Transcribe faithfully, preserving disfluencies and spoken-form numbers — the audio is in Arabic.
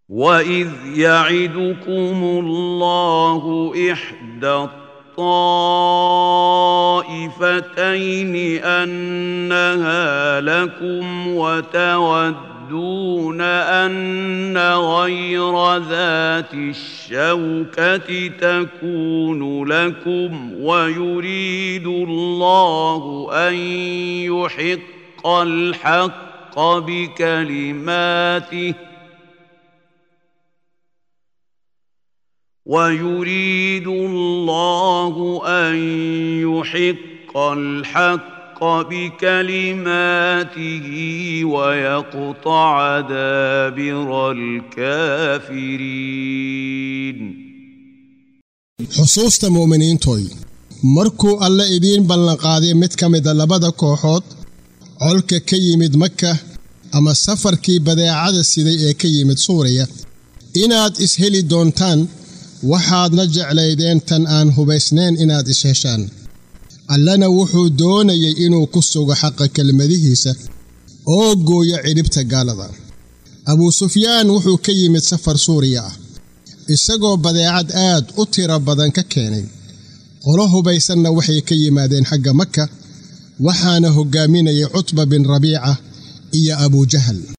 وإذ يعدكم الله إحدى الطائفتين أنها لكم وتودون أن غير ذات الشوكة تكون لكم ويريد الله أن يحق الحق بكلماته ويريد الله أن يحق الحق بكلماته ويقطع دابر الكافرين. xusuusta muuminiintoy markuu alla idiin ballanqaaday mid ka mid a labada kooxood colka ka yimid Makka ama safarkii badeecada siday ee ka yimid Suuriya inaad isheli doontaan waxaadna jeclaydeen tan aan hubaysnayn inaad isheshaan allana wuxuu doonayay inuu ku sugo xaqa kelmadihiisa oo gooyo ciribta gaalada. Abu Sufyaan wuxuu ka yimid safar Suuriya ah isagoo badeecad aad u tiro badan ka keenay qolo hubaysanna waxay ka yimaadeen xagga Makka waxaana hogaaminayay Cutba bin Rabiica iyo Abu Jahl.